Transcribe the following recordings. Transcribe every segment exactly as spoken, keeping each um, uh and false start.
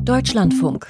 Deutschlandfunk.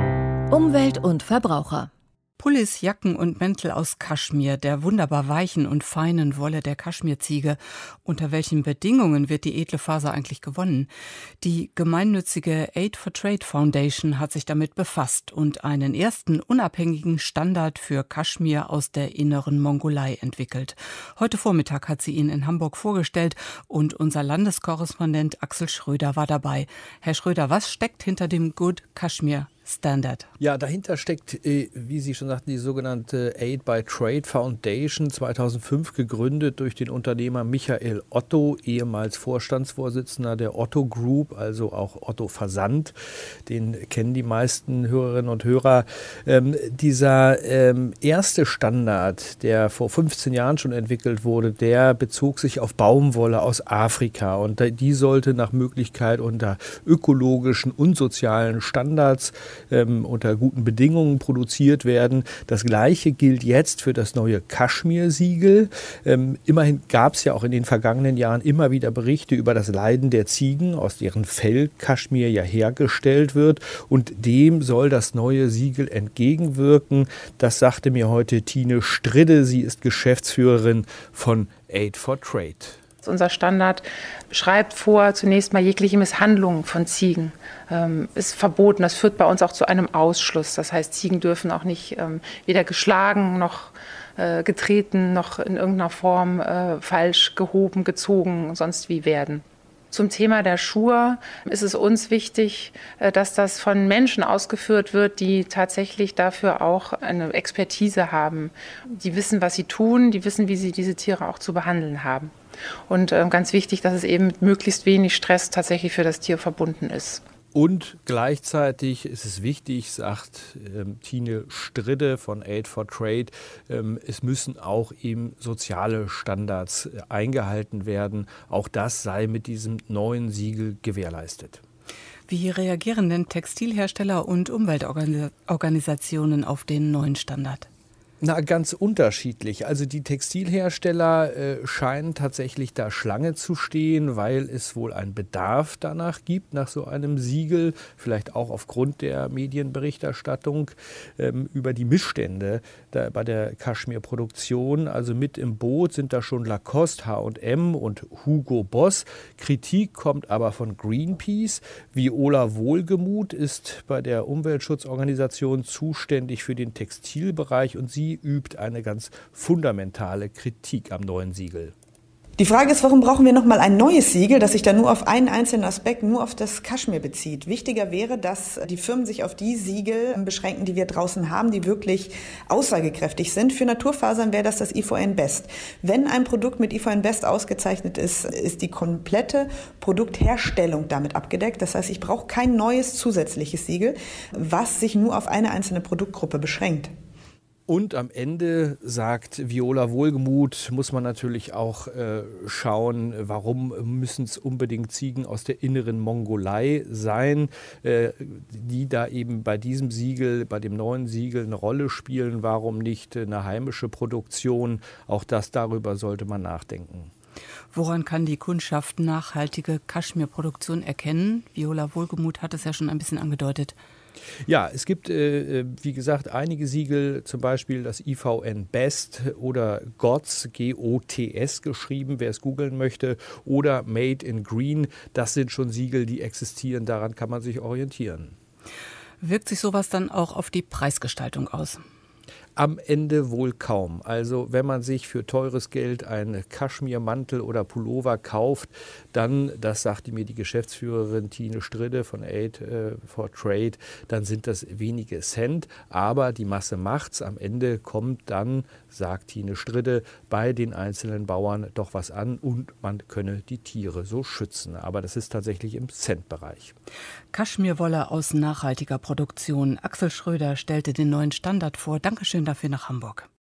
Umwelt und Verbraucher. Pullis, Jacken und Mäntel aus Kaschmir, der wunderbar weichen und feinen Wolle der Kaschmirziege. Unter welchen Bedingungen wird die edle Faser eigentlich gewonnen? Die gemeinnützige Aid for Trade Foundation hat sich damit befasst und einen ersten unabhängigen Standard für Kaschmir aus der inneren Mongolei entwickelt. Heute Vormittag hat sie ihn in Hamburg vorgestellt und unser Landeskorrespondent Axel Schröder war dabei. Herr Schröder, was steckt hinter dem Good Kashmir Standard? Ja, dahinter steckt, wie Sie schon sagten, die sogenannte Aid by Trade Foundation, zweitausendfünf gegründet durch den Unternehmer Michael Otto, ehemals Vorstandsvorsitzender der Otto Group, also auch Otto Versand. Den kennen die meisten Hörerinnen und Hörer. Ähm, dieser ähm, erste Standard, der vor fünfzehn Jahren schon entwickelt wurde, der bezog sich auf Baumwolle aus Afrika und die sollte nach Möglichkeit unter ökologischen und sozialen Standards Ähm, unter guten Bedingungen produziert werden. Das Gleiche gilt jetzt für das neue Kaschmir-Siegel. Ähm, immerhin gab es ja auch in den vergangenen Jahren immer wieder Berichte über das Leiden der Ziegen, aus deren Fell Kaschmir ja hergestellt wird. Und dem soll das neue Siegel entgegenwirken. Das sagte mir heute Tine Stridde. Sie ist Geschäftsführerin von Aid for Trade. Unser Standard schreibt vor, zunächst mal jegliche Misshandlung von Ziegen ähm, ist verboten. Das führt bei uns auch zu einem Ausschluss. Das heißt, Ziegen dürfen auch nicht ähm, weder geschlagen noch äh, getreten noch in irgendeiner Form äh, falsch gehoben, gezogen, sonst wie werden. Zum Thema der Schuhe ist es uns wichtig, dass das von Menschen ausgeführt wird, die tatsächlich dafür auch eine Expertise haben. Die wissen, was sie tun, die wissen, wie sie diese Tiere auch zu behandeln haben. Und ganz wichtig, dass es eben mit möglichst wenig Stress tatsächlich für das Tier verbunden ist. Und gleichzeitig ist es wichtig, sagt ähm, Tine Stridde von Aid for Trade, ähm, es müssen auch eben soziale Standards äh, eingehalten werden. Auch das sei mit diesem neuen Siegel gewährleistet. Wie reagieren denn Textilhersteller und Umweltorganisationen auf den neuen Standard? Na, ganz unterschiedlich. Also die Textilhersteller äh, scheinen tatsächlich da Schlange zu stehen, weil es wohl einen Bedarf danach gibt, nach so einem Siegel, vielleicht auch aufgrund der Medienberichterstattung ähm, über die Missstände da bei der Kaschmir-Produktion. Also mit im Boot sind da schon Lacoste, H und M und Hugo Boss. Kritik kommt aber von Greenpeace. Viola Wohlgemuth ist bei der Umweltschutzorganisation zuständig für den Textilbereich und sie übt eine ganz fundamentale Kritik am neuen Siegel. Die Frage ist, warum brauchen wir nochmal ein neues Siegel, das sich dann nur auf einen einzelnen Aspekt, nur auf das Kaschmir bezieht? Wichtiger wäre, dass die Firmen sich auf die Siegel beschränken, die wir draußen haben, die wirklich aussagekräftig sind. Für Naturfasern wäre das das I V N Best. Wenn ein Produkt mit I V N Best ausgezeichnet ist, ist die komplette Produktherstellung damit abgedeckt. Das heißt, ich brauche kein neues zusätzliches Siegel, was sich nur auf eine einzelne Produktgruppe beschränkt. Und am Ende, sagt Viola Wohlgemuth, muss man natürlich auch äh, schauen, warum müssen es unbedingt Ziegen aus der inneren Mongolei sein, äh, die da eben bei diesem Siegel, bei dem neuen Siegel eine Rolle spielen. Warum nicht eine heimische Produktion? Auch das, darüber sollte man nachdenken. Woran kann die Kundschaft nachhaltige Kaschmirproduktion erkennen? Viola Wohlgemuth hat es ja schon ein bisschen angedeutet. Ja, es gibt, äh, wie gesagt, einige Siegel, zum Beispiel das I V N Best oder G O T S, G O T S geschrieben, wer es googeln möchte, oder Made in Green. Das sind schon Siegel, die existieren, daran kann man sich orientieren. Wirkt sich sowas dann auch auf die Preisgestaltung aus? Am Ende wohl kaum. Also wenn man sich für teures Geld einen Kaschmirmantel oder Pullover kauft, dann, das sagte mir die Geschäftsführerin Tine Stridde von Aid äh, for Trade, dann sind das wenige Cent, aber die Masse macht's. Am Ende kommt dann, sagt Tine Stridde, bei den einzelnen Bauern doch was an und man könne die Tiere so schützen. Aber das ist tatsächlich im Centbereich. Kaschmirwolle aus nachhaltiger Produktion. Axel Schröder stellte den neuen Standard vor. Dankeschön dafür nach Hamburg.